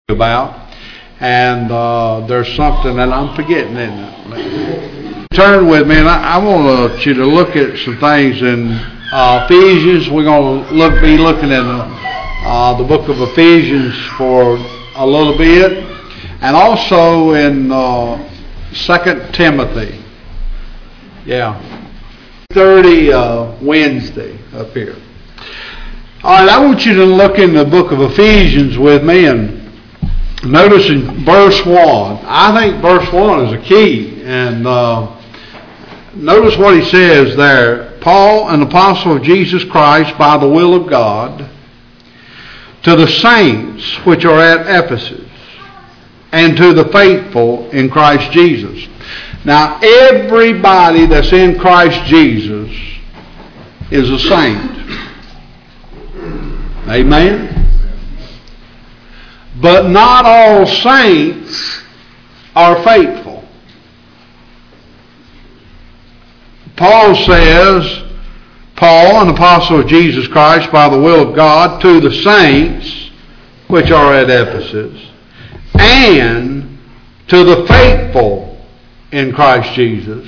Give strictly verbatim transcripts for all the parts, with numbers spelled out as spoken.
about, and uh, there's something that I'm forgetting, isn't it? Turn with me, and I, I want you to look at some things in uh, Ephesians. We're going to look, be looking at uh, the book of Ephesians for a little bit, and also in uh, Second Timothy. Yeah, thirty uh, Wednesday up here. All right, I want you to look in the book of Ephesians with me and notice in verse one. I think verse one is a key. And uh, notice what he says there. Paul, an apostle of Jesus Christ by the will of God, to the saints which are at Ephesus, and to the faithful in Christ Jesus. Now, everybody that's in Christ Jesus is a saint. Amen? But not all saints are faithful. Paul says, Paul, an apostle of Jesus Christ by the will of God, to the saints which are at Ephesus, and to the faithful in Christ Jesus.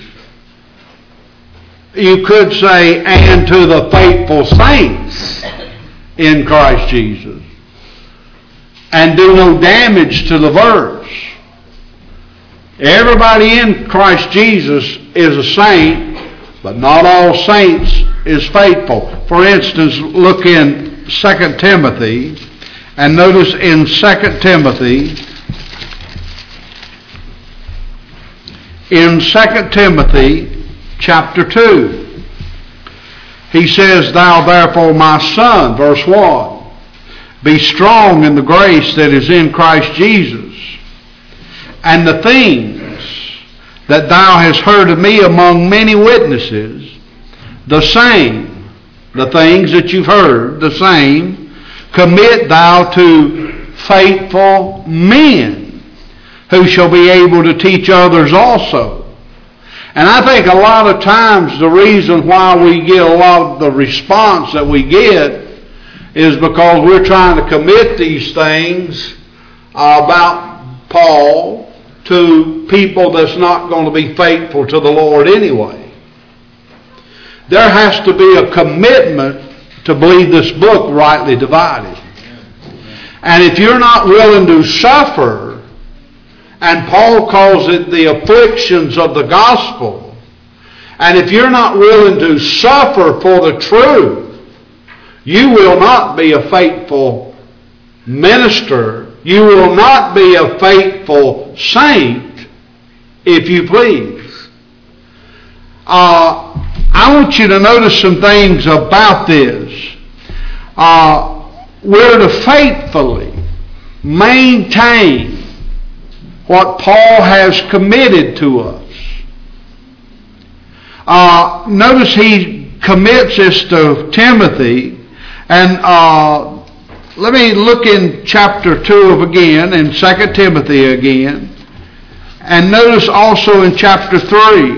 You could say, and to the faithful saints in Christ Jesus, and do no damage to the verse. Everybody in Christ Jesus is a saint, but not all saints is faithful. For instance, look in Second Timothy, and notice in Second Timothy, in Second Timothy chapter two, he says, Thou therefore, my son, verse one, be strong in the grace that is in Christ Jesus, and the things that thou hast heard of me among many witnesses, the same, the things that you've heard, the same, commit thou to faithful men, who shall be able to teach others also. And I think a lot of times the reason why we get a lot of the response that we get is because we're trying to commit these things uh, about Paul to people that's not going to be faithful to the Lord anyway. There has to be a commitment to believe this book rightly divided. And if you're not willing to suffer, and Paul calls it the afflictions of the gospel, and if you're not willing to suffer for the truth, you will not be a faithful minister. You will not be a faithful saint, if you please. Uh, I want you to notice some things about this. Uh, we're to faithfully maintain what Paul has committed to us. Uh, notice he commits this to Timothy. And uh, let me look in chapter two of again, in Second Timothy again. And notice also in chapter three.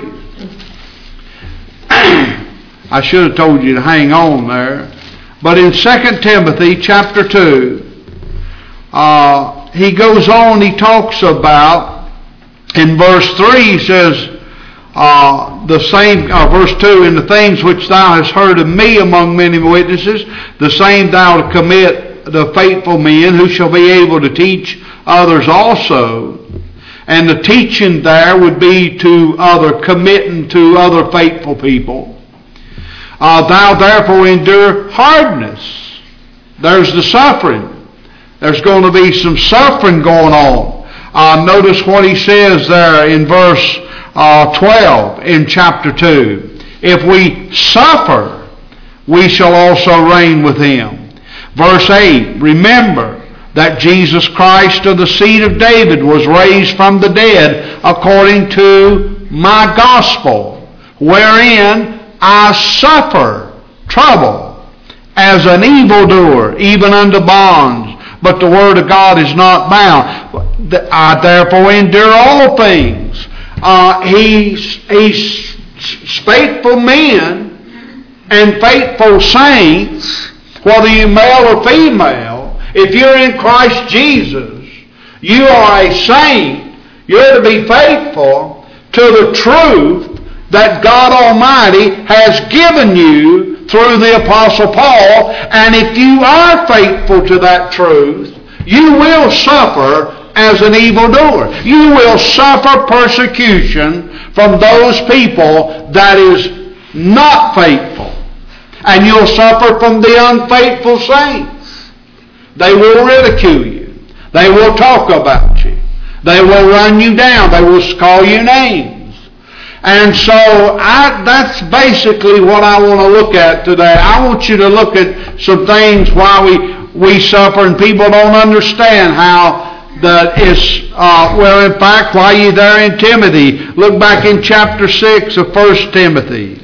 I should have told you to hang on there. But in Second Timothy chapter two, uh, he goes on, he talks about, in verse three he says, Uh, the same, uh, verse two, in the things which thou hast heard of me among many witnesses, the same thou to commit the faithful men who shall be able to teach others also. And the teaching there would be to other, committing to other faithful people. Uh, thou therefore endure hardness. There's the suffering. There's going to be some suffering going on. Uh, notice what he says there in verse Uh, twelve in chapter two. If we suffer, we shall also reign with him. Verse eight, remember that Jesus Christ of the seed of David was raised from the dead according to my gospel, wherein I suffer trouble as an evildoer, even unto bonds. But the word of God is not bound. I therefore endure all things. Uh, he's, he's faithful men and faithful saints, whether you're male or female. If you're in Christ Jesus, You are a saint. You're to be faithful to the truth that God Almighty has given you through the Apostle Paul. And if you are faithful to that truth, you will suffer as an evildoer. You will suffer persecution from those people that is not faithful. And you'll suffer from the unfaithful saints. They will ridicule you. They will talk about you. They will run you down. They will call you names. And so I, that's basically what I want to look at today. I want you to look at some things why we, we suffer, and people don't understand how that is, uh, well, in fact, why you there in Timothy. Look back in chapter six of First Timothy.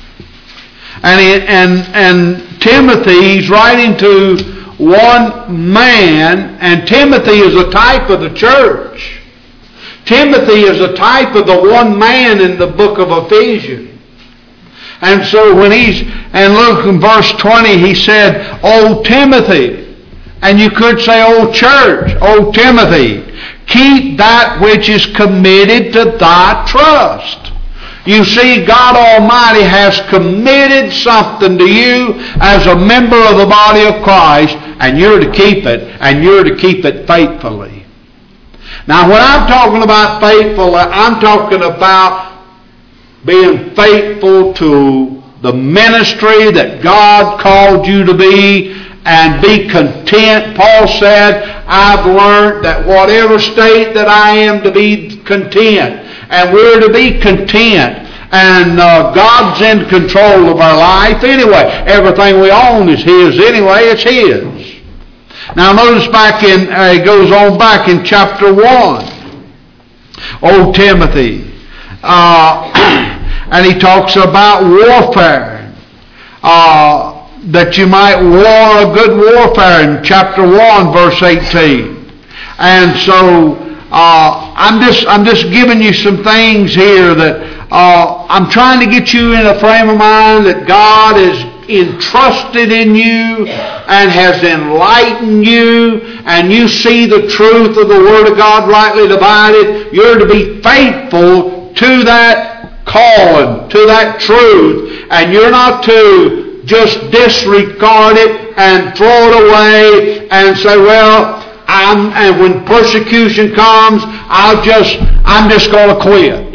And, he, and, and Timothy, he's writing to one man, and Timothy is a type of the church. Timothy is a type of the one man in the book of Ephesians. And so when he's, and look in verse twenty, he said, "O Timothy," and you could say, "O church," "O Timothy, keep that which is committed to thy trust." You see, God Almighty has committed something to you as a member of the body of Christ, and you're to keep it, and you're to keep it faithfully. Now, when I'm talking about faithful, I'm talking about being faithful to the ministry that God called you to be, and be content. Paul said, "I've learned that whatever state that I am, to be content." And we're to be content. And uh, God's in control of our life anyway. Everything we own is His anyway. It's His. Now notice back in, uh, it goes on back in chapter one. O Timothy. Uh, and he talks about warfare. Uh, that you might war a good warfare in chapter one, verse eighteen. And so uh, I'm just I'm just giving you some things here that uh, I'm trying to get you in a frame of mind that God is entrusted in you and has enlightened you, and you see the truth of the Word of God rightly divided. You're to be faithful to that calling, to that truth, and you're not to just disregard it and throw it away and say, "Well, I'm, and when persecution comes, I'll just I'm just going to quit."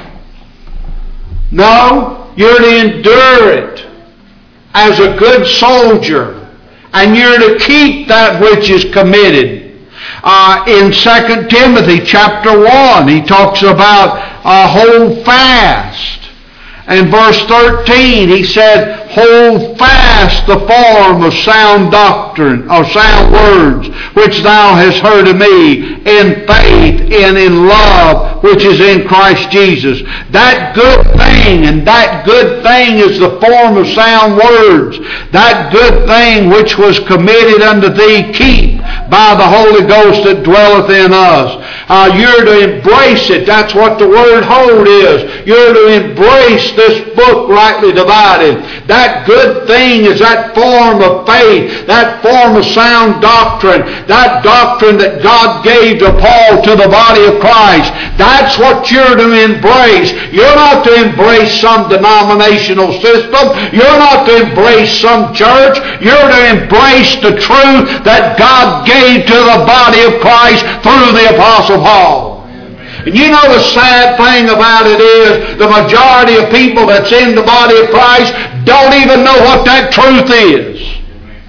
No, you're to endure it as a good soldier, and you're to keep that which is committed. Uh, in Second Timothy chapter one, he talks about uh, hold fast. In verse thirteen, he said, "Hold fast the form of sound doctrine, or sound words, which thou hast heard of me, in faith and in love, which is in Christ Jesus." That good thing, and that good thing is the form of sound words. That good thing which was committed unto thee, keep by the Holy Ghost that dwelleth in us. Uh, you're to embrace it. That's what the word hold is. You're to embrace this book rightly divided. That good thing is that form of faith, that form of sound doctrine, that doctrine that God gave to Paul to the body of Christ. That's what you're to embrace. You're not to embrace some denominational system. You're not to embrace some church. You're to embrace the truth that God gave to the body of Christ through the Apostle Paul. And you know the sad thing about it is the majority of people that's in the body of Christ don't even know what that truth is.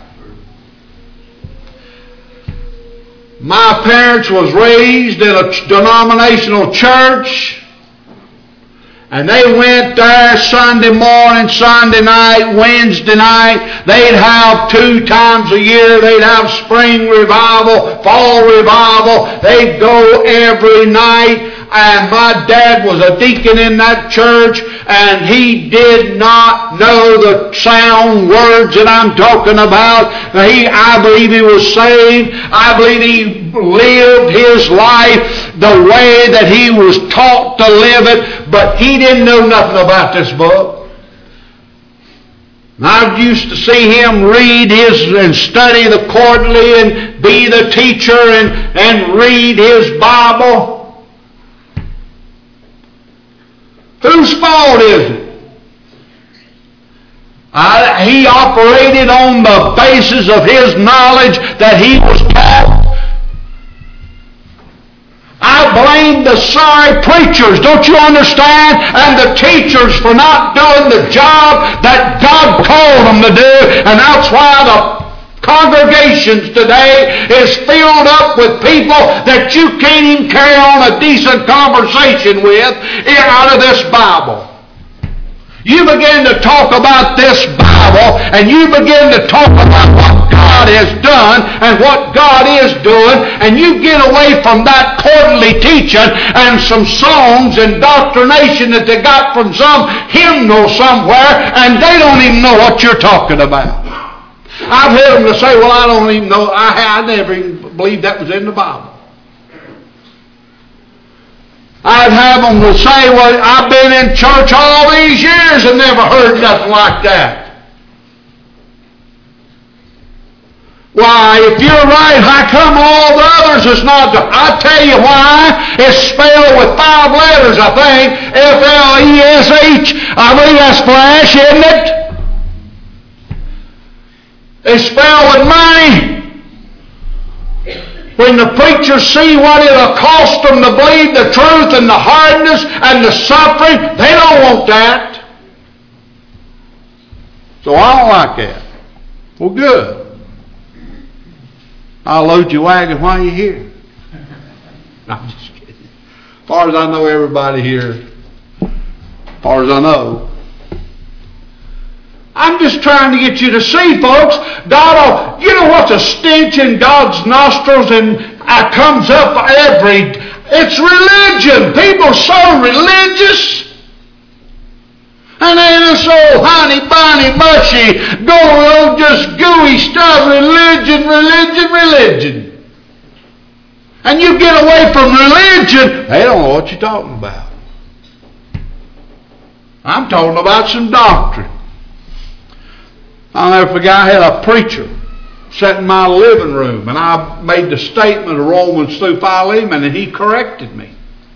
My parents was raised in a denominational church, and they went there Sunday morning, Sunday night, Wednesday night. They'd have two times a year. They'd have spring revival, fall revival. They'd go every night. And my dad was a deacon in that church, and he did not know the sound words that I'm talking about. He, I believe he was saved. I believe he lived his life the way that he was taught to live it, but he didn't know nothing about this book. And I used to see him read his and study the quarterly and be the teacher and, and read his Bible. Whose fault is it? I, he operated on the basis of his knowledge that he was taught. I blame the sorry preachers, don't you understand? And the teachers for not doing the job that God called them to do. And that's why the congregations today is filled up with people that you can't even carry on a decent conversation with out of this Bible. You begin to talk about this Bible and you begin to talk about what God has done and what God is doing, and you get away from that quarterly teaching and some songs and doctrination that they got from some hymnal somewhere, and they don't even know what you're talking about. I've heard them to say, well, I don't even know, I, I never even believed that was in the Bible. I'd have them to say, well, I've been in church all these years and never heard nothing like that. Why, if you're right, how come all the others is not? I tell you why. It's spelled with five letters, I think. F L E S H. I believe that's flash, isn't it? It's spelled with money. When the preachers see what it'll cost them to believe the truth and the hardness and the suffering, they don't want that. So I don't like that. Well, good. I'll load your wagon while you're here. I'm just kidding. As far as I know, everybody here, as far as I know, I'm just trying to get you to see, folks, God, you know what's a stench in God's nostrils and it comes up every, it's religion. People are so religious. And they're so honey, bunny, mushy, go just gooey stuff, religion, religion, religion. And you get away from religion, they don't know what you're talking about. I'm talking about some doctrine. I'll never forget, I had a preacher sat in my living room, and I made the statement of Romans through Philemon, and he corrected me.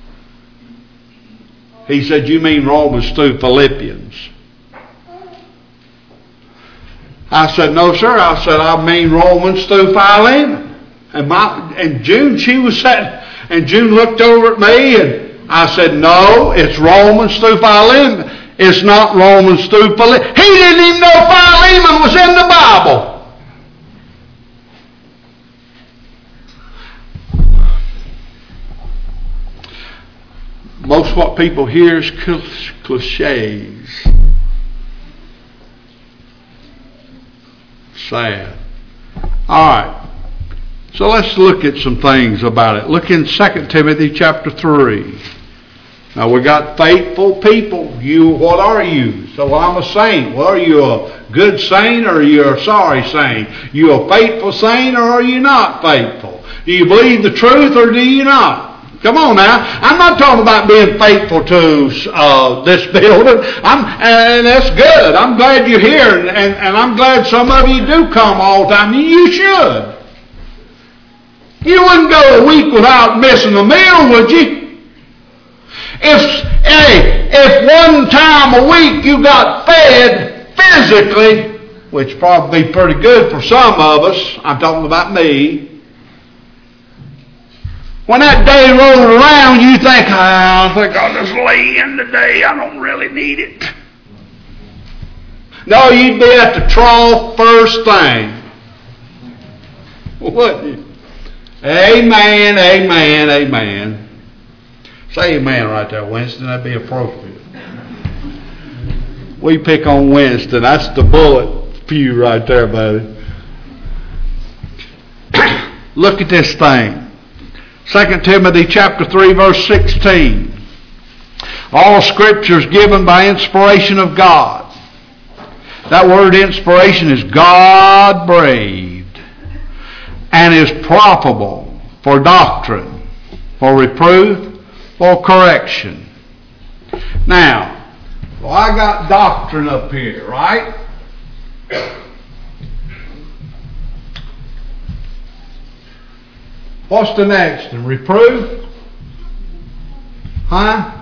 He said, you mean Romans through Philippians. I said, no, sir. I said, I mean Romans through Philemon. And, my, and June, she was sitting, and June looked over at me, and I said, no, it's Romans through Philemon. It's not Romans through Philemon. He didn't even know Philemon was in the Bible. Most what people hear is cliches. Sad. All right. So let's look at some things about it. Look in Second Timothy chapter three. Now we got faithful people. You, what are you? So well, I'm a saint. Well, are you a good saint or are you a sorry saint? You a faithful saint or are you not faithful? Do you believe the truth or do you not? Come on now. I'm not talking about being faithful to uh, this building. I'm, and that's good. I'm glad you're here, and, and, and I'm glad some of you do come all the time. You should. You wouldn't go a week without missing a meal, would you? If, hey, if one time a week you got fed physically, which probably be pretty good for some of us, I'm talking about me, when that day rolls around, you think, oh, I think I'll just lay in today. I don't really need it. No, you'd be at the trough first thing. Wouldn't you? Amen, amen, amen. Say amen right there, Winston. That'd be appropriate. We pick on Winston. That's the bullet pew right there, buddy. Look at this thing. Second Timothy chapter three, verse sixteen. All Scripture is given by inspiration of God. That word inspiration is God-breathed and is profitable for doctrine, for reproof, for correction. Now, well, I got doctrine up here, right? What's the next one? Reproof? Huh?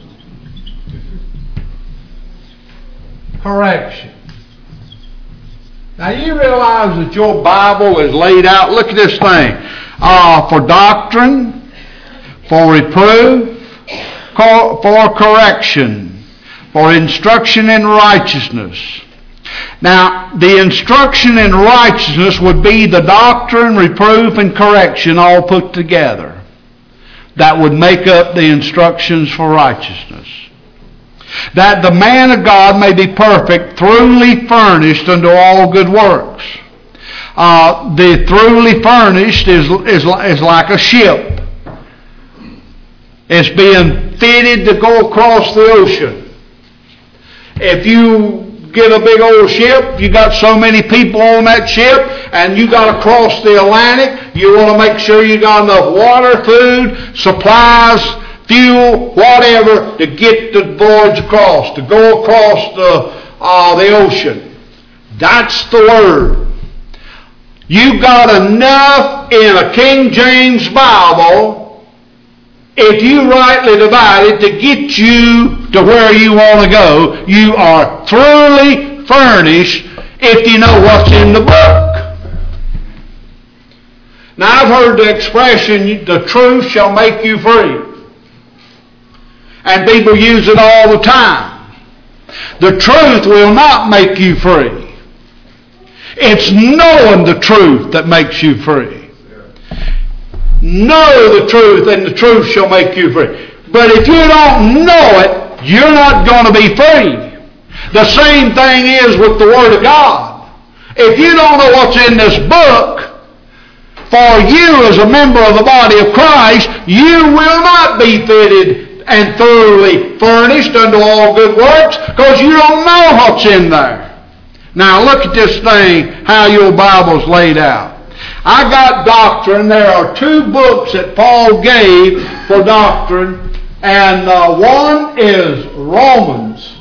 Correction. Now you realize that your Bible is laid out. Look at this thing. Uh, for doctrine, for reproof, for correction, for instruction in righteousness. Now, the instruction in righteousness would be the doctrine, reproof, and correction all put together. That would make up the instructions for righteousness. That the man of God may be perfect, truly furnished unto all good works. Uh, the truly furnished is, is, is like a ship. It's being fitted to go across the ocean. If you get a big old ship, you got so many people on that ship, and you got to cross the Atlantic, you want to make sure you got enough water, food, supplies, fuel, whatever, to get the voyage across, to go across the, uh, the ocean. That's the word. You got enough in a King James Bible, if you rightly divide it, to get you to where you want to go. You are thoroughly furnished if you know what's in the book. Now I've heard the expression, the truth shall make you free. And people use it all the time. The truth will not make you free. It's knowing the truth that makes you free. Know the truth, and the truth shall make you free. But if you don't know it, you're not going to be free. The same thing is with the Word of God. If you don't know what's in this book, for you as a member of the body of Christ, you will not be fitted and thoroughly furnished unto all good works, because you don't know what's in there. Now look at this thing, how your Bible's laid out. I got doctrine. There are two books that Paul gave for doctrine, and uh, one is Romans.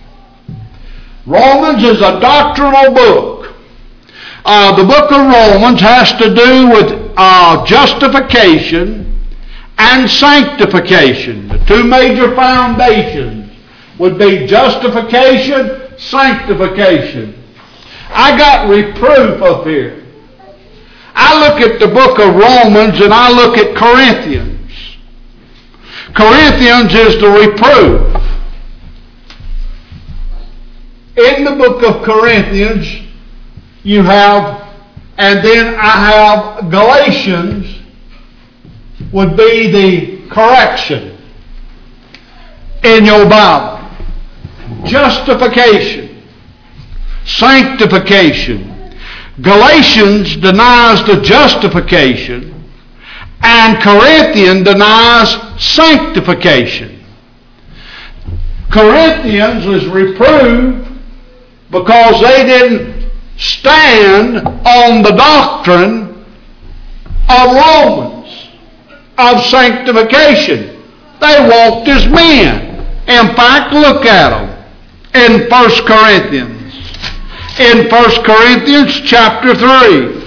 Romans is a doctrinal book. Uh, the book of Romans has to do with uh, justification and sanctification. The two major foundations would be justification, sanctification. I got reproof up here. I look at the book of Romans and I look at Corinthians. Corinthians is the reproof. In the book of Corinthians, you have, and then I have Galatians, would be the correction in your Bible. Justification, sanctification. Galatians denies the justification, and Corinthians denies sanctification. Corinthians was reproved because they didn't stand on the doctrine of Romans, of sanctification. They walked as men. In fact, look at them in First Corinthians. In First Corinthians chapter three.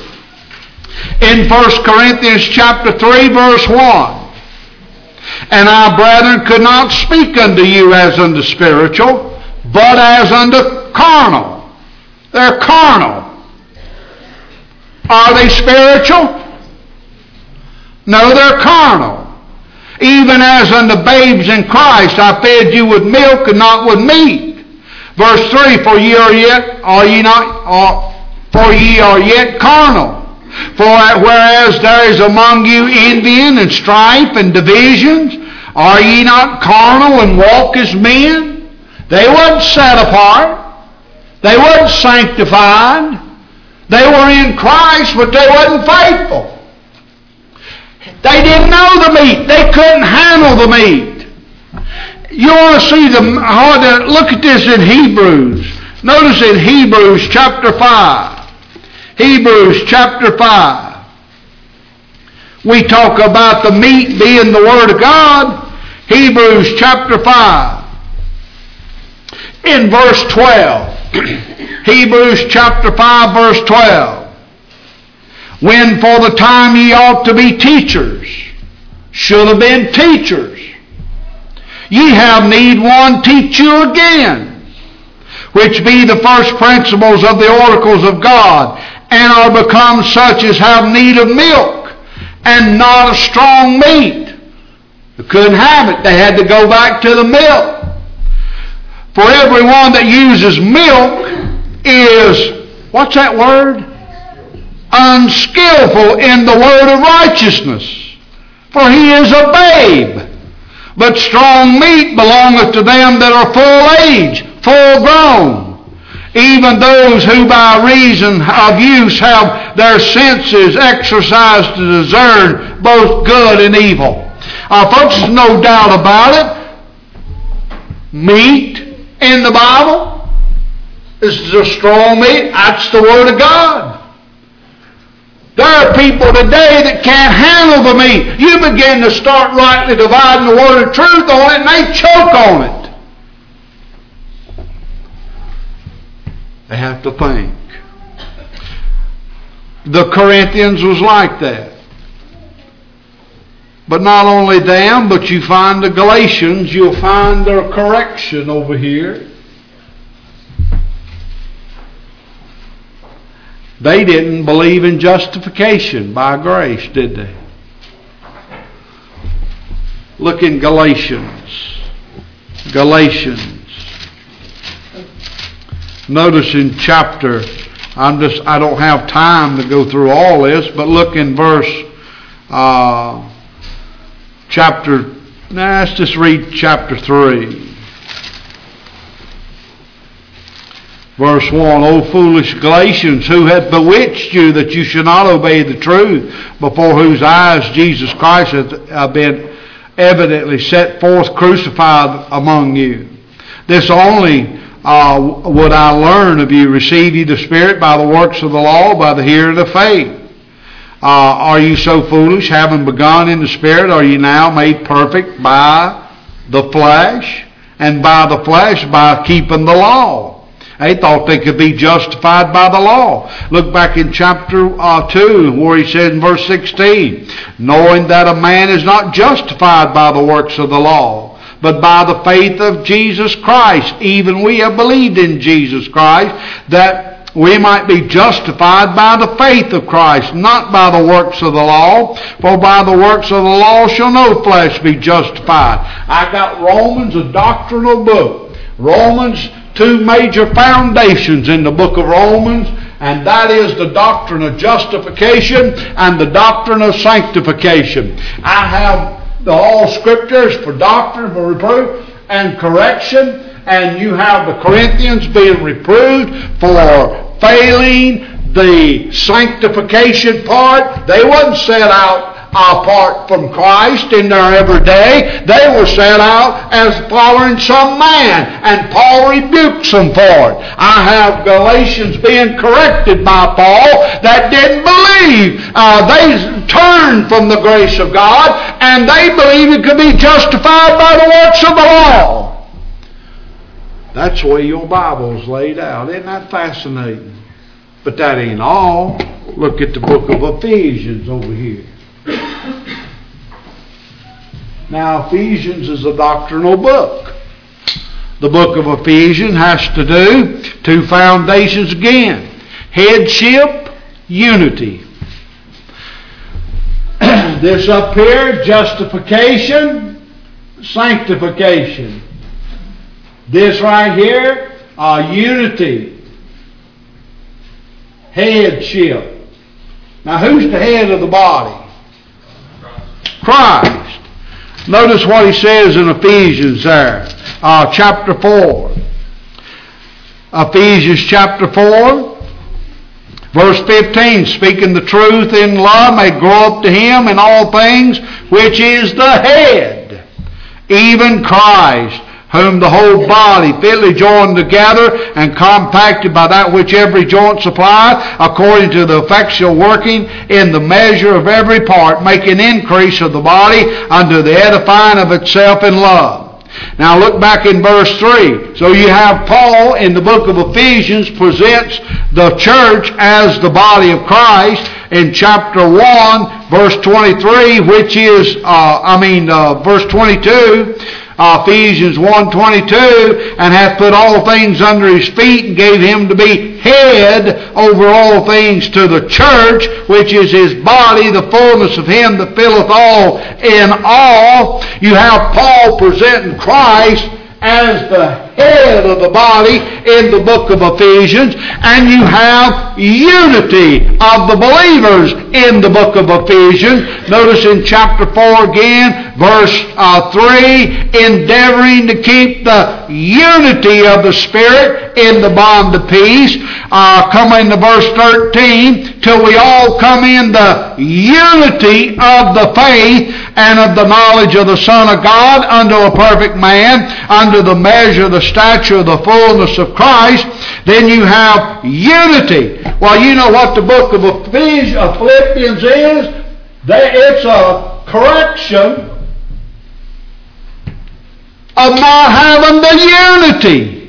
In First Corinthians chapter three, verse one. And I, brethren, could not speak unto you as unto spiritual, but as unto carnal. They're carnal. Are they spiritual? No, they're carnal. Even as unto babes in Christ, I fed you with milk and not with meat. Verse three, for ye are yet, are ye not, are, for ye are yet carnal. For whereas there is among you envying and strife and divisions, are ye not carnal and walk as men? They weren't set apart. They weren't sanctified. They were in Christ, but they wasn't faithful. They didn't know the meat. They couldn't handle the meat. You want to see the, look at this in Hebrews. Notice in Hebrews chapter five. Hebrews chapter five. We talk about the meat being the Word of God. Hebrews chapter five. In verse twelve. Hebrews chapter five, verse twelve. When for the time ye ought to be teachers, should have been teachers, ye have need one teach you again, which be the first principles of the oracles of God, and are become such as have need of milk, and not of strong meat. They couldn't have it. They had to go back to the milk. For everyone that uses milk is, what's that word? Unskillful in the word of righteousness, for he is a babe. But strong meat belongeth to them that are full age, full grown, even those who by reason of use have their senses exercised to discern both good and evil. Uh, folks, there's no doubt about it. Meat in the Bible is the strong meat. That's the Word of God. There are people today that can't handle the meat. You begin to start rightly dividing the word of truth on it, and they choke on it. They have to think. The Corinthians was like that. But not only them, but you find the Galatians, you'll find their correction over here. They didn't believe in justification by grace, did they? Look in Galatians. Galatians. Notice in chapter, I'm just, I don't have time to go through all this, but look in verse, uh, chapter, nah, let's just read chapter three. Verse one, O foolish Galatians, who hath bewitched you that you should not obey the truth, before whose eyes Jesus Christ hath been evidently set forth crucified among you. This only uh, would I learn of you, receive ye the Spirit by the works of the law, by the hearing of faith. Uh, are you so foolish, having begun in the Spirit, are you now made perfect by the flesh? And by the flesh, by keeping the law. They thought they could be justified by the law. Look back in chapter uh, two, where he said in verse sixteen, knowing that a man is not justified by the works of the law, but by the faith of Jesus Christ. Even we have believed in Jesus Christ, that we might be justified by the faith of Christ, not by the works of the law. For by the works of the law shall no flesh be justified. I got Romans, a doctrinal book. Romans, two major foundations in the book of Romans, and that is the doctrine of justification and the doctrine of sanctification. I have the all scriptures for doctrine, for reproof, and correction, and you have the Corinthians being reproved for failing the sanctification part. They wasn't set out apart from Christ in their everyday. They were set out as following some man, and Paul rebukes them for it. I have Galatians being corrected by Paul that didn't believe. Uh, they turned from the grace of God, and they believed it could be justified by the works of the law. That's the way your Bible is laid out. Isn't that fascinating? But that ain't all. Look at the book of Ephesians over here. Now, Ephesians is a doctrinal book. The book of Ephesians has to do two foundations again. Headship, unity. This up here, justification, sanctification. This right here, uh, unity, headship. Now, who's the head of the body? Christ. Notice what he says in Ephesians there, uh, chapter four. Ephesians chapter four, verse fifteen, speaking the truth in love may grow up to him in all things, which is the head, even Christ, whom the whole body fitly joined together and compacted by that which every joint supplieth, according to the effectual working in the measure of every part, making increase of the body unto the edifying of itself in love. Now look back in verse three. So you have Paul in the book of Ephesians presents the church as the body of Christ in chapter one, verse twenty-three, which is, uh, I mean, uh, verse twenty-two, uh, Ephesians one twenty-two, and hath put all things under his feet and gave him to be head over all things to the church, which is his body, the fullness of him that filleth all in all. You have Paul presenting Christ as the head of the body in the book of Ephesians, and you have unity of the believers in the book of Ephesians. Notice in chapter four again, verse uh, three, endeavoring to keep the unity of the Spirit in the bond of peace. Uh, come into verse thirteen, till we all come in the unity of the faith and of the knowledge of the Son of God, unto a perfect man, under the measure of the stature of the fullness of Christ. Then you have unity. Well, you know what the book of Ephesians, of Philippians is? It's a correction of not having the unity,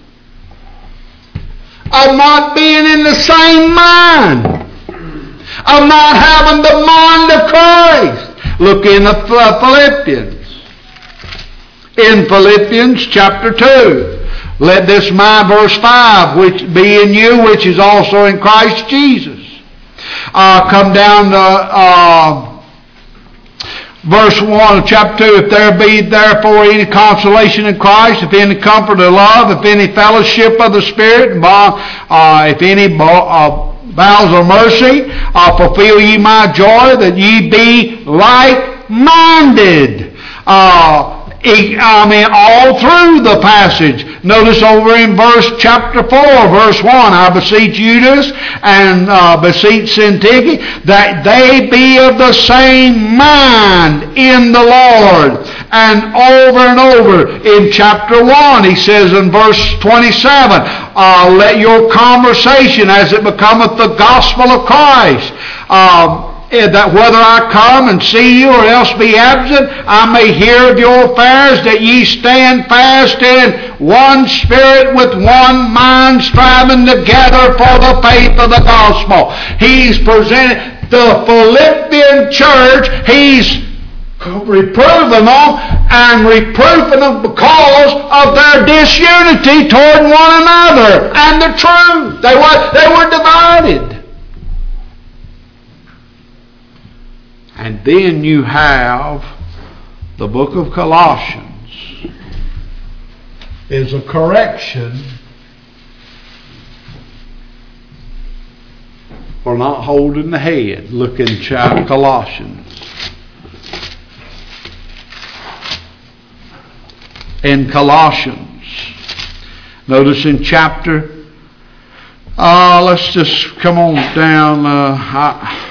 of not being in the same mind, of not having the mind of Christ. Look in the Philippians. In Philippians chapter two. Let this mind, verse five, which be in you, which is also in Christ Jesus. Uh, come down to uh, verse one of chapter two. If there be therefore any consolation in Christ, if any comfort of love, if any fellowship of the Spirit, uh, if any uh, bowels of mercy, uh, fulfill ye my joy, that ye be like-minded. Uh, I mean, all through the passage. Notice over in verse chapter four, verse one, I beseech Euodias and uh, beseech Syntyche that they be of the same mind in the Lord. And over and over in chapter one, he says in verse twenty-seven, uh, let your conversation as it becometh the gospel of Christ, uh, that whether I come and see you or else be absent, I may hear of your affairs, that ye stand fast in one spirit with one mind, striving together for the faith of the gospel. He's presented the Philippian church, he's reproving them and reproving them because of their disunity toward one another and the truth. They were, they were divided. And then you have the book of Colossians is a correction for not holding the head. Look in Colossians. In Colossians, notice in chapter, uh, let's just come on down, uh, I,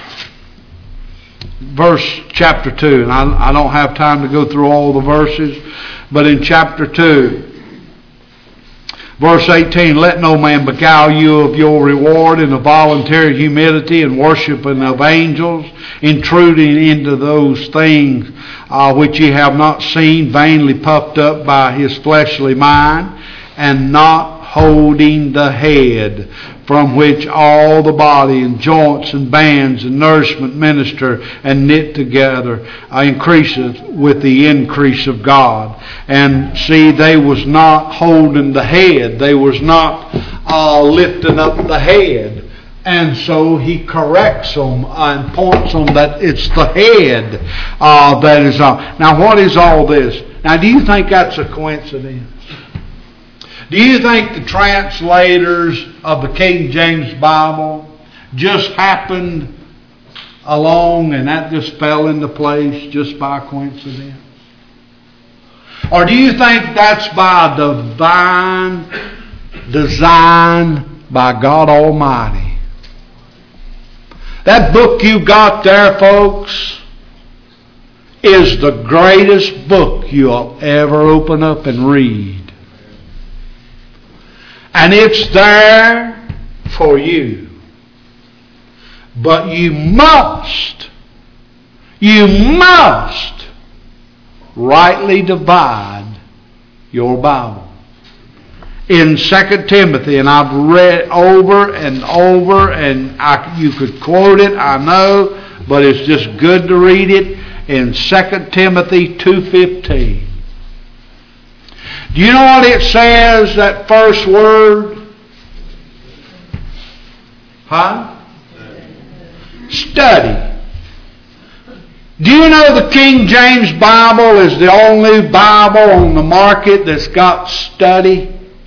verse chapter two, and I, I don't have time to go through all the verses, but in chapter two, verse eighteen, let no man beguile you of your reward in a voluntary humility and worshiping of angels, intruding into those things uh, which ye have not seen, vainly puffed up by his fleshly mind, and not holding the head, from which all the body and joints and bands and nourishment minister and knit together uh, increaseth with the increase of God. And see, they was not holding the head. They was not uh, lifting up the head. And so he corrects them and points them that it's the head uh, that is on. Now what is all this? Now do you think that's a coincidence? Do you think the translators of the King James Bible just happened along and that just fell into place just by coincidence? Or do you think that's by divine design by God Almighty? That book you got there, folks, is the greatest book you'll ever open up and read. And it's there for you. But you must, you must rightly divide your Bible. In Second Timothy, and I've read over and over, and I, you could quote it, I know, but it's just good to read it. In Second Timothy two fifteen. Do you know what it says, that first word? Huh? Study. Do you know the King James Bible is the only Bible on the market that's got study?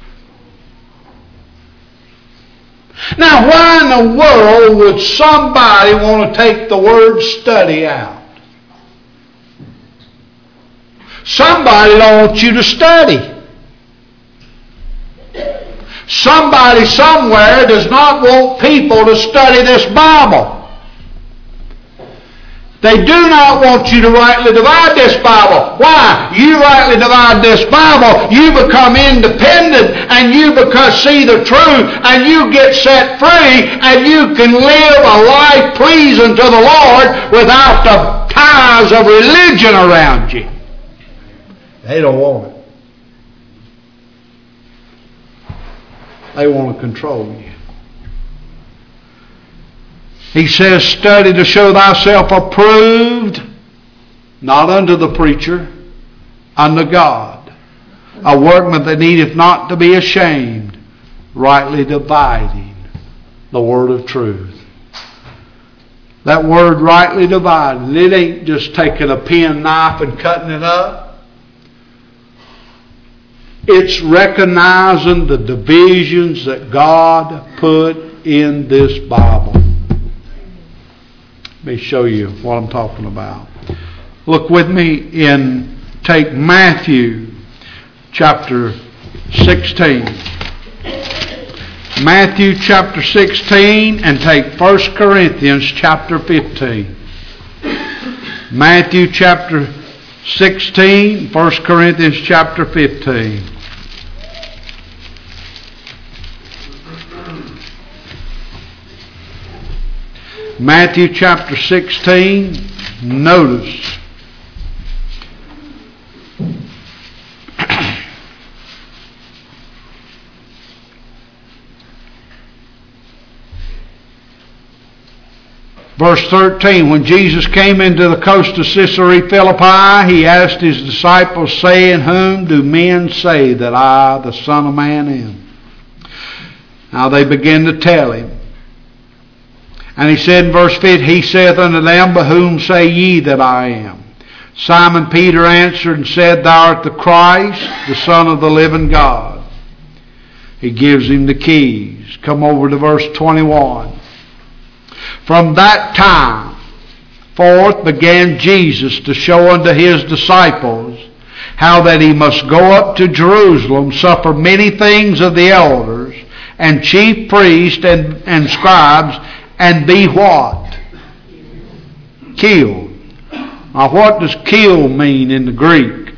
Now, why in the world would somebody want to take the word study out? Somebody don't want you to study. Somebody somewhere does not want people to study this Bible. They do not want you to rightly divide this Bible. Why? You rightly divide this Bible, you become independent, and you become see the truth, and you get set free, and you can live a life pleasing to the Lord without the ties of religion around you. They don't want it. They want to control you. He says, study to show thyself approved, not unto the preacher, unto God. A workman that needeth not to be ashamed, rightly dividing the word of truth. That word rightly dividing, it ain't just taking a pen knife and cutting it up. It's recognizing the divisions that God put in this Bible. Let me show you what I'm talking about. Look with me in, take Matthew chapter sixteen. Matthew chapter sixteen, and take First Corinthians chapter fifteen. Matthew chapter sixteen, First Corinthians chapter fifteen. Matthew chapter sixteen, notice. Verse thirteen, when Jesus came into the coast of Caesarea Philippi, he asked his disciples, saying, whom do men say that I, the Son of Man, am? Now they began to tell him. And he said in verse fifty, he saith unto them, but whom say ye that I am? Simon Peter answered and said, thou art the Christ, the Son of the living God. He gives him the keys. Come over to verse twenty-one. From that time forth began Jesus to show unto his disciples how that he must go up to Jerusalem, suffer many things of the elders and chief priests and, and scribes, and be what? Killed. Now what does kill mean in the Greek?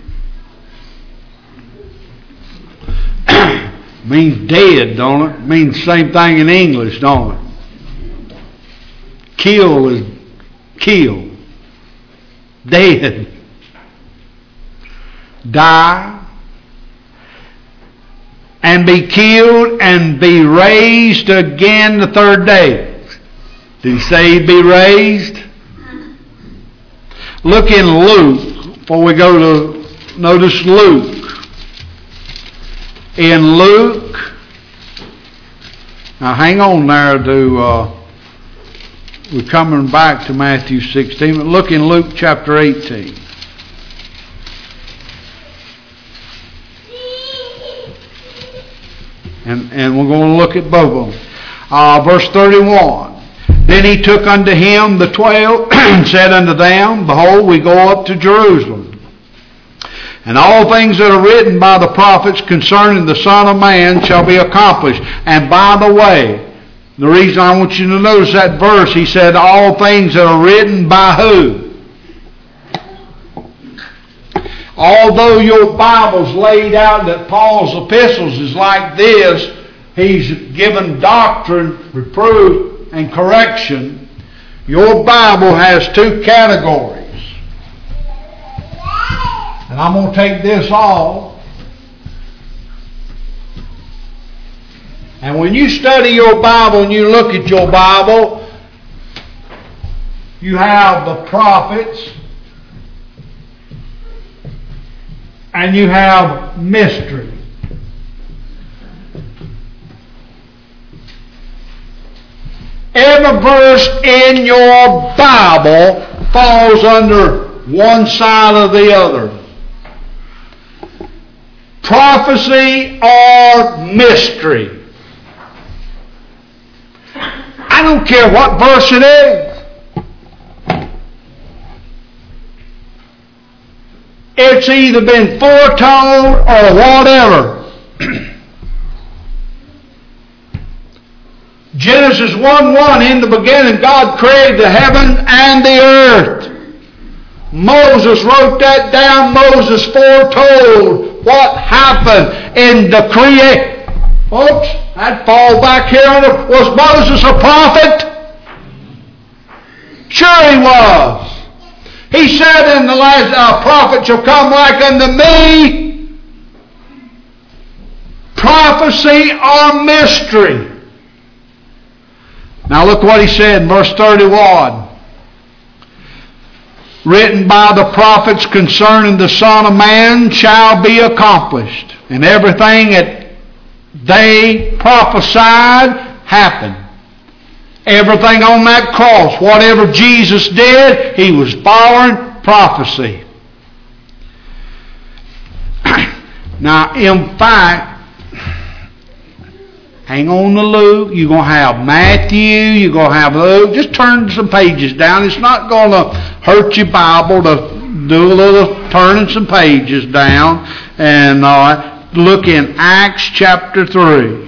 Means dead, don't it? Means the same thing in English, don't it? Kill is kill. Dead. Die. And be killed and be raised again the third day. Did he say he'd be raised? Look in Luke, before we go to, notice Luke. In Luke, now hang on there to, uh, we're coming back to Matthew sixteen, but look in Luke chapter eighteen. And, and we're going to look at both of them. Uh, verse thirty-one. Then he took unto him the twelve, and said unto them, behold, we go up to Jerusalem. And all things that are written by the prophets concerning the Son of Man shall be accomplished. And by the way, the reason I want you to notice that verse, he said, all things that are written by who? Although your Bible's laid out that Paul's epistles is like this, he's given doctrine, reproof, and correction. Your Bible has two categories. And I'm going to take this off And when you study your Bible and you look at your Bible, you have the prophets and you have mystery. Every verse in your Bible falls under one side or the other. Prophecy or mystery. I don't care what verse it is. It's either been foretold or whatever. Genesis one one, in the beginning God created the heaven and the earth. Moses wrote that down. Moses foretold what happened in the creation. Folks, that fall back here. Was Moses a prophet? Sure he was. He said in the last, a prophet shall come like unto me. Prophecy or mystery. Now look what he said in verse thirty-one. Written by the prophets concerning the Son of Man shall be accomplished. And everything that they prophesied happened. Everything on that cross, whatever Jesus did, he was following prophecy. Now, in fact, hang on to Luke. You're going to have Matthew. You're going to have Luke. Just turn some pages down. It's not going to hurt your Bible to do a little turning some pages down. And uh, look in Acts chapter three.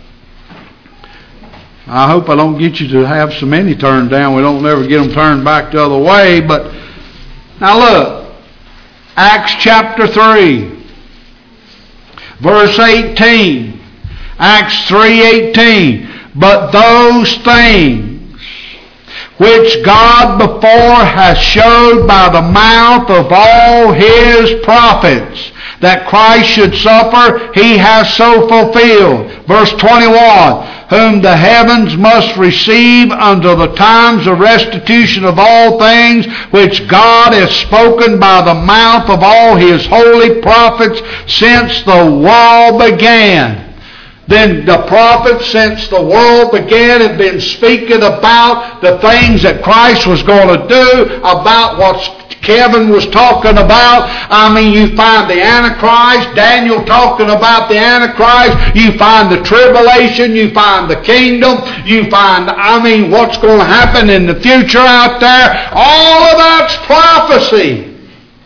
I hope I don't get you to have so many turned down. We don't ever get them turned back the other way. But now look. Acts chapter three. Verse eighteen. Acts three eighteen. But those things which God before hath showed by the mouth of all his prophets, that Christ should suffer, he hath so fulfilled. Verse twenty-one. Whom the heavens must receive until the times of restitution of all things, which God hath spoken by the mouth of all his holy prophets since the world began. Then the prophets, since the world began, have been speaking about the things that Christ was going to do, about what Kevin was talking about. I mean, you find the Antichrist, Daniel talking about the Antichrist, you find the tribulation, you find the kingdom, you find, I mean, what's going to happen in the future out there. All of that's prophecy.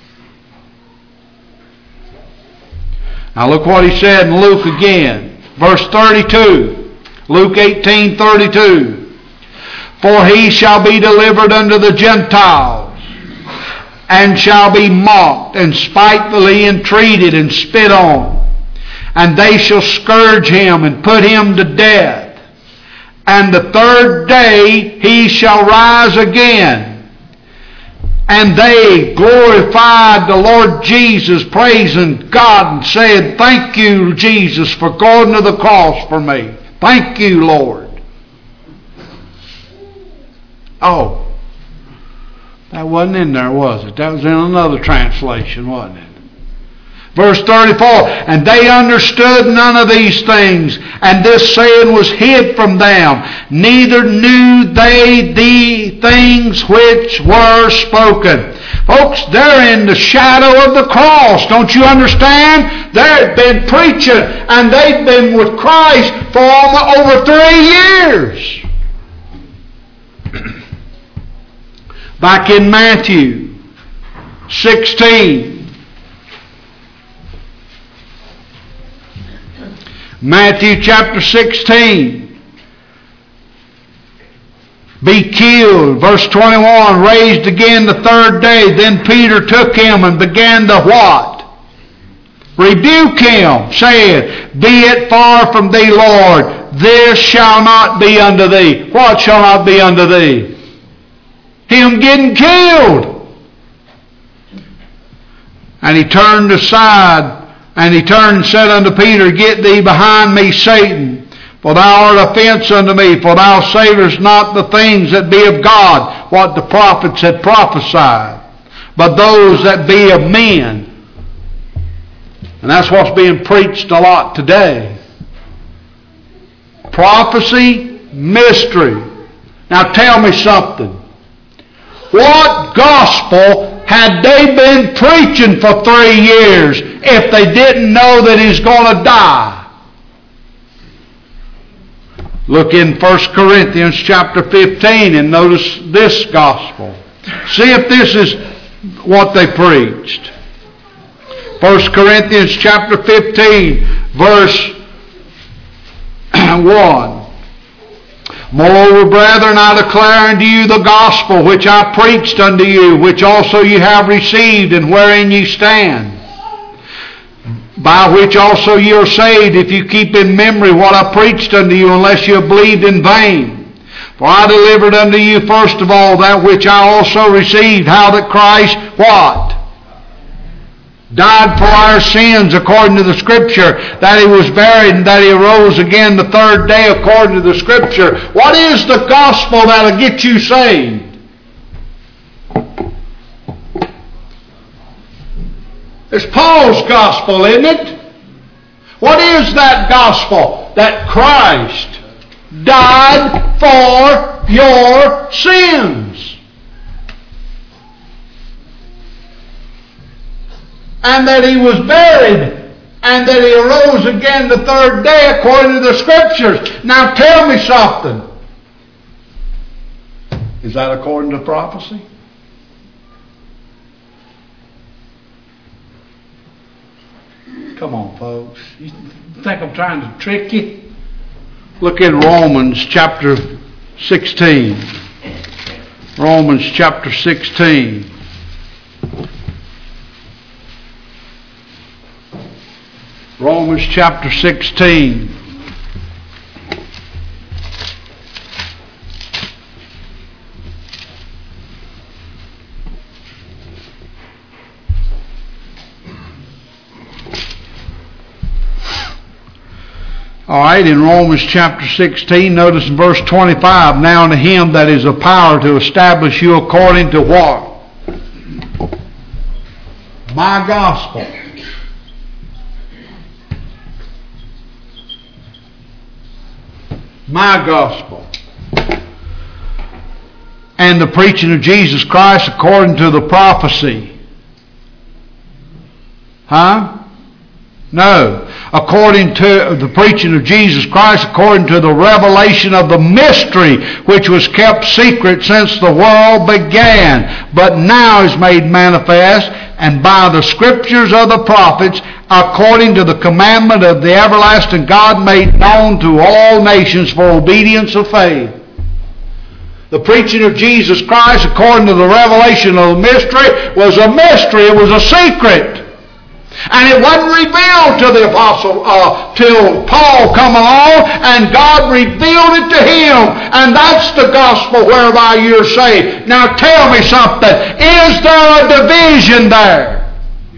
Now look what he said in Luke again. Verse thirty-two, Luke eighteen thirty-two. For he shall be delivered unto the Gentiles, and shall be mocked, and spitefully entreated, and spit on. And they shall scourge him, and put him to death. And the third day he shall rise again. And they glorified the Lord Jesus, praising God, and said, Thank you, Jesus, for going to the cross for me. Thank you, Lord. Oh, that wasn't in there, was it? That was in another translation, wasn't it? Verse thirty-four, and they understood none of these things, and this saying was hid from them. Neither knew they the things which were spoken. Folks, they're in the shadow of the cross. Don't you understand? They've been preaching, and they've been with Christ for over three years. Back in Matthew sixteen. Matthew chapter sixteen. Be killed. Verse twenty-one. Raised again the third day. Then Peter took him and began to what? Rebuke him, saying, Be it far from thee, Lord. This shall not be unto thee. What shall not be unto thee? Him getting killed. And he turned aside, and he turned and said unto Peter, Get thee behind me, Satan. For thou art a fence unto me, for thou savourest not the things that be of God, what the prophets had prophesied, but those that be of men. And that's what's being preached a lot today. Prophecy, mystery. Now tell me something. What gospel had they been preaching for three years if they didn't know that he's going to die? Look in First Corinthians chapter fifteen and notice this gospel. See if this is what they preached. First Corinthians chapter fifteen, verse one. Moreover, brethren, I declare unto you the gospel which I preached unto you, which also you have received, and wherein ye stand, by which also ye are saved, if you keep in memory what I preached unto you, unless you have believed in vain. For I delivered unto you first of all that which I also received, how that Christ, what? Died for our sins according to the Scripture, that he was buried, and that he arose again the third day according to the Scripture. What is the gospel that'll get you saved? It's Paul's gospel, isn't it? What is that gospel? That Christ died for your sins. And that he was buried, and that he arose again the third day according to the Scriptures. Now tell me something. Is that according to prophecy? Come on, folks. You think I'm trying to trick you? Look in Romans chapter sixteen. Romans chapter sixteen. Romans chapter sixteen. All right, in Romans chapter sixteen, notice in verse twenty-five, now unto him that is a power to establish you according to what? My gospel. My gospel. And the preaching of Jesus Christ according to the prophecy. Huh? No. According to the preaching of Jesus Christ, according to the revelation of the mystery which was kept secret since the world began, but now is made manifest, and by the Scriptures of the prophets, according to the commandment of the everlasting God, made known to all nations for obedience of faith. The preaching of Jesus Christ, according to the revelation of the mystery, was a mystery. It was a secret. And it wasn't revealed to the apostle uh, till Paul come along, and God revealed it to him. And that's the gospel whereby you're saved. Now tell me something. Is there a division there?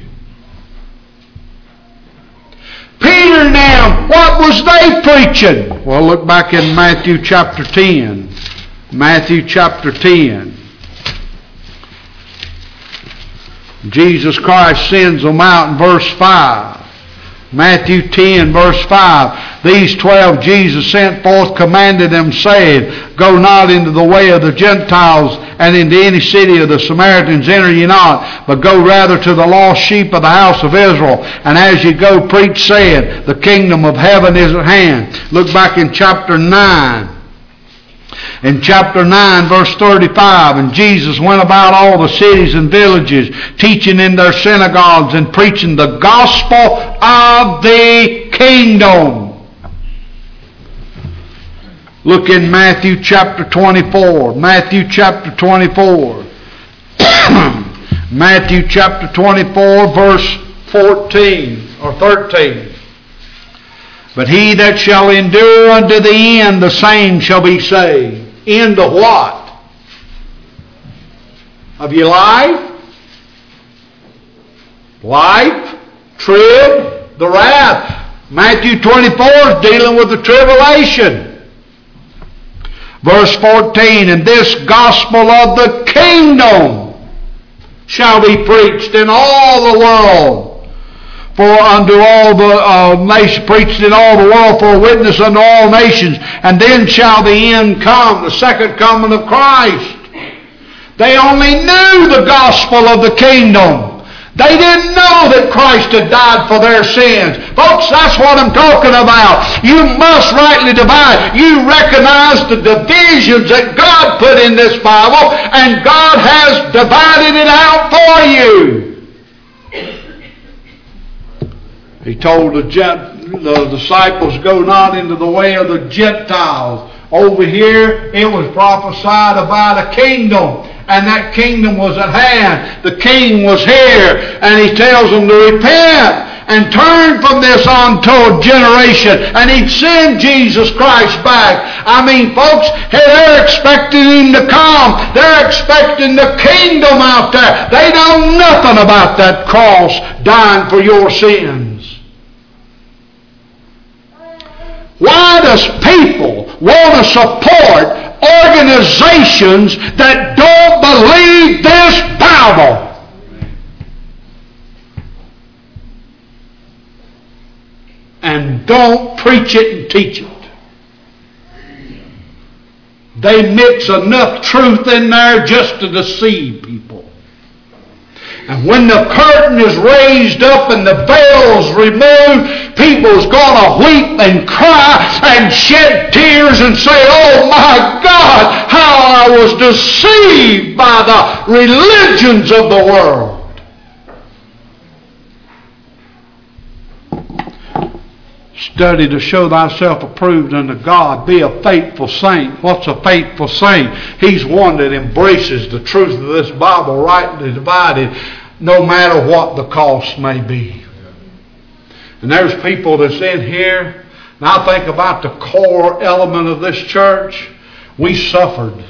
Peter and them, what was they preaching? Well, look back in Matthew chapter ten. Matthew chapter ten. Jesus Christ sends them out in verse five. Matthew ten, verse five. These twelve Jesus sent forth, commanded them, saying, Go not into the way of the Gentiles, and into any city of the Samaritans enter ye not, but go rather to the lost sheep of the house of Israel. And as ye go, preach, saying, The kingdom of heaven is at hand. Look back in chapter nine. In chapter nine, verse thirty-five, and Jesus went about all the cities and villages, teaching in their synagogues and preaching the gospel of the kingdom. Look in Matthew chapter twenty-four. Matthew chapter twenty-four. Matthew chapter twenty-four, verse fourteen or thirteen. But he that shall endure unto the end, the same shall be saved. End of what? Of your life? Life? Trib? The wrath? Matthew twenty-four is dealing with the tribulation. Verse fourteen, and this gospel of the kingdom shall be preached in all the world. For unto all the uh, nations, preached in all the world for a witness unto all nations, and then shall the end come, the second coming of Christ. They only knew the gospel of the kingdom. They didn't know that Christ had died for their sins. Folks, that's what I'm talking about. You must rightly divide. You recognize the divisions that God put in this Bible, and God has divided it out for you. He told the, the disciples, go not into the way of the Gentiles. Over here, it was prophesied about a kingdom. And that kingdom was at hand. The king was here. And he tells them to repent and turn from this untoward generation. And he'd send Jesus Christ back. I mean, folks, they're expecting him to come. They're expecting the kingdom out there. They know nothing about that cross dying for your sins. Why does people want to support organizations that don't believe this Bible? And don't preach it and teach it. They mix enough truth in there just to deceive people. And when the curtain is raised up and the veil is removed, people's going to weep and cry and shed tears and say, oh my God, how I was deceived by the religions of the world. Study to show thyself approved unto God. Be a faithful saint. What's a faithful saint? He's one that embraces the truth of this Bible rightly divided, no matter what the cost may be. And there's people that's in here, and I think about the core element of this church. We suffered.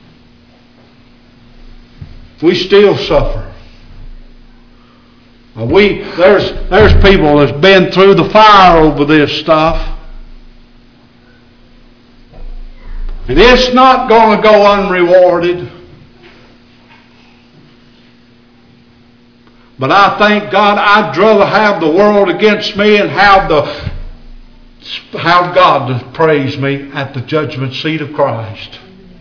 We still suffer. We there's there's people that's been through the fire over this stuff. And it's not going to go unrewarded. But I thank God I'd rather have the world against me and have the have God to praise me at the judgment seat of Christ.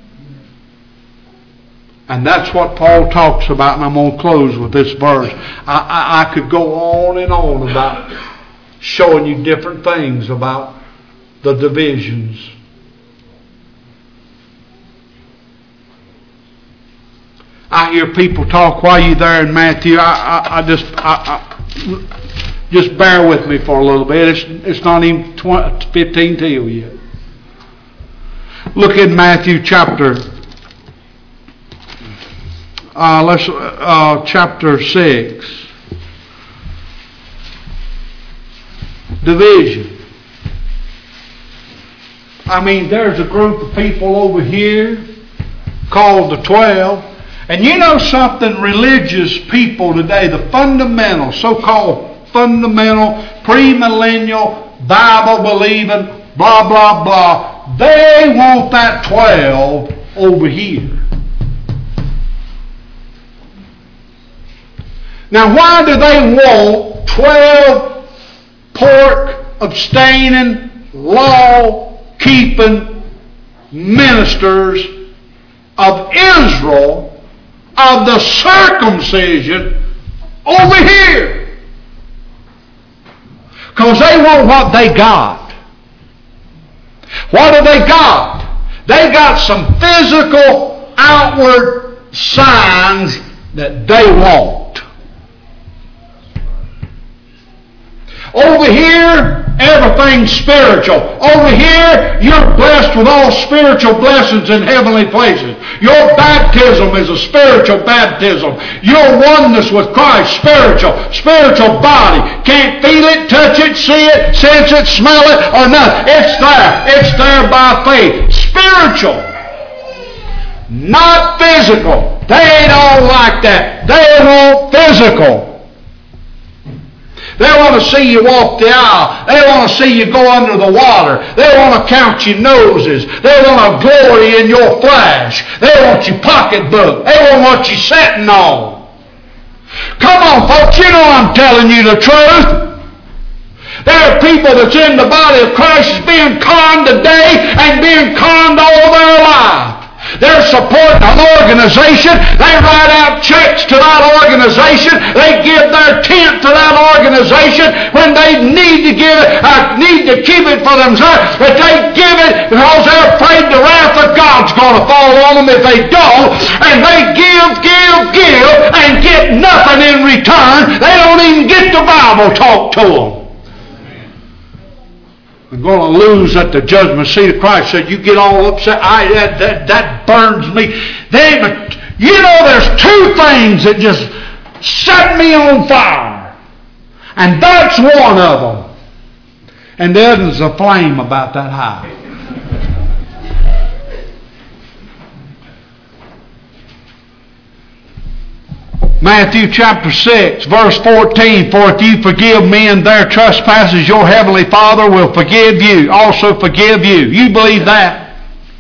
And that's what Paul talks about, and I'm going to close with this verse. I, I, I could go on and on about showing you different things about the divisions. I hear people talk while you're there in Matthew. I, I, I just I, I, just bear with me for a little bit. It's, it's not even twenty, fifteen till yet. Look in Matthew chapter Uh, let's uh, chapter six. Division. I mean, there's a group of people over here called the twelve. And you know something, religious people today, the fundamental, so-called fundamental, premillennial, Bible-believing, blah, blah, blah, they want that twelve over here. Now, why do they want twelve pork abstaining, law keeping ministers of Israel, of the circumcision, over here? Because they want what they got. What do they got? They got some physical outward signs that they want. Over here, everything's spiritual. Over here, you're blessed with all spiritual blessings in heavenly places. Your baptism is a spiritual baptism. Your oneness with Christ, spiritual. Spiritual body. Can't feel it, touch it, see it, sense it, smell it, or nothing. It's there. It's there by faith. Spiritual. Not physical. They don't like that. They want physical. They want to see you walk the aisle. They want to see you go under the water. They want to count your noses. They want to glory in your flesh. They want your pocketbook. They want what you're sitting on. Come on, folks, you know I'm telling you the truth. There are people that's in the body of Christ is being conned today and being conned all their life. They're supporting an organization. They write out checks to that organization. They give their tenth to that organization when they need to give it, uh, need to keep it for themselves. But they give it because they're afraid the wrath of God's going to fall on them if they don't. And they give, give, give, and get nothing in return. They don't even get the Bible talked to them. I'm going to lose at the judgment seat of Christ. So you get all upset. I, that, that, that burns me. They, you know, there's two things that just set me on fire. And that's one of them. And there's a flame about that high. Matthew chapter six, verse fourteen, for if you forgive men their trespasses, your heavenly Father will forgive you, also forgive you. You believe that?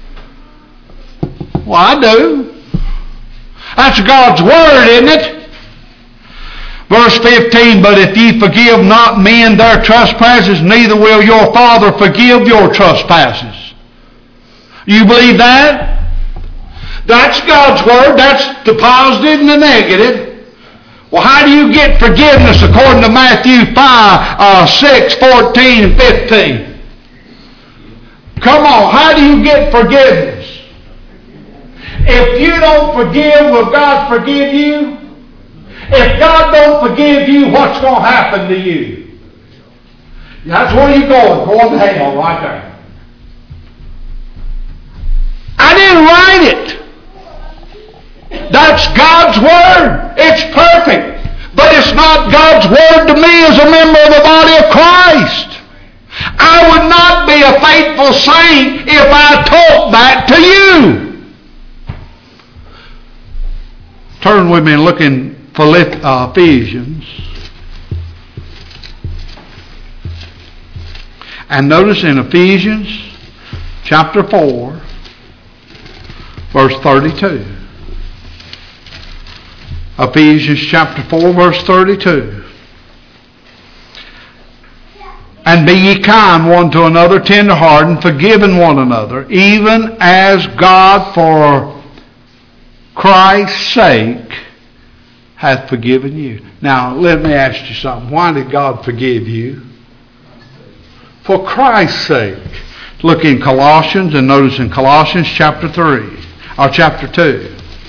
Well, I do. That's God's word, isn't it? Verse fifteen, but if ye forgive not men their trespasses, neither will your Father forgive your trespasses. You believe that? That's God's word. That's the positive and the negative. Well, how do you get forgiveness according to Matthew five, uh, six, fourteen, and fifteen? Come on, how do you get forgiveness? If you don't forgive, will God forgive you? If God don't forgive you, what's going to happen to you? That's where you're going, going to hell right there. I didn't write it. That's God's word. It's perfect. But it's not God's word to me as a member of the body of Christ. I would not be a faithful saint if I taught that to you. Turn with me and look in Ephesians. And notice in Ephesians chapter four, verse thirty-two. Ephesians chapter four, verse thirty-two. And be ye kind one to another, tenderhearted, forgiving one another, even as God for Christ's sake hath forgiven you. Now, let me ask you something. Why did God forgive you? For Christ's sake. Look in Colossians, and notice in Colossians chapter three, or chapter two.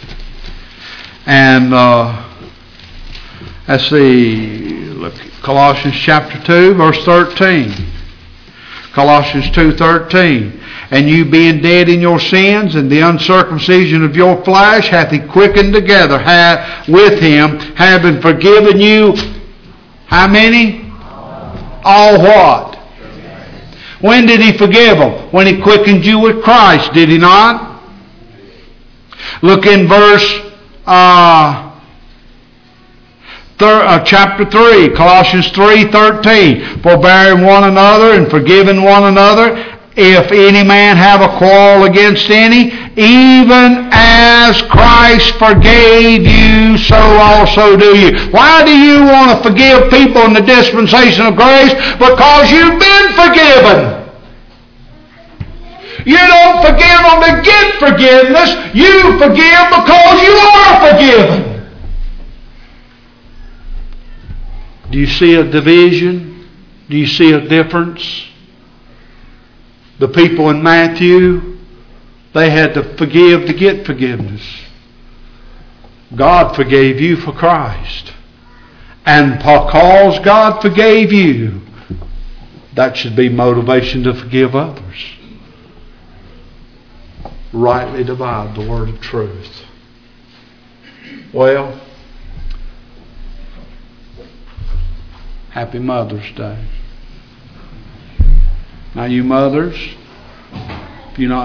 And uh, let's see, look, Colossians chapter two, verse thirteen. Colossians two thirteen. And you being dead in your sins and the uncircumcision of your flesh hath he quickened together ha- with him, having forgiven you, how many? All what? When did he forgive them? When he quickened you with Christ, did he not? Look in verse Uh, thir- uh, chapter three, Colossians three thirteen. Forbearing one another and forgiving one another, if any man have a quarrel against any, even as Christ forgave you, so also do you. Why do you want to forgive people in the dispensation of grace? Because you've been forgiven. You don't forgive them to get forgiveness. You forgive because you are forgiven. Do you see a division? Do you see a difference? The people in Matthew, they had to forgive to get forgiveness. God forgave you for Christ. And because God forgave you, that should be motivation to forgive others. Rightly divide the word of truth. Well, happy Mother's Day. Now you mothers, if you're not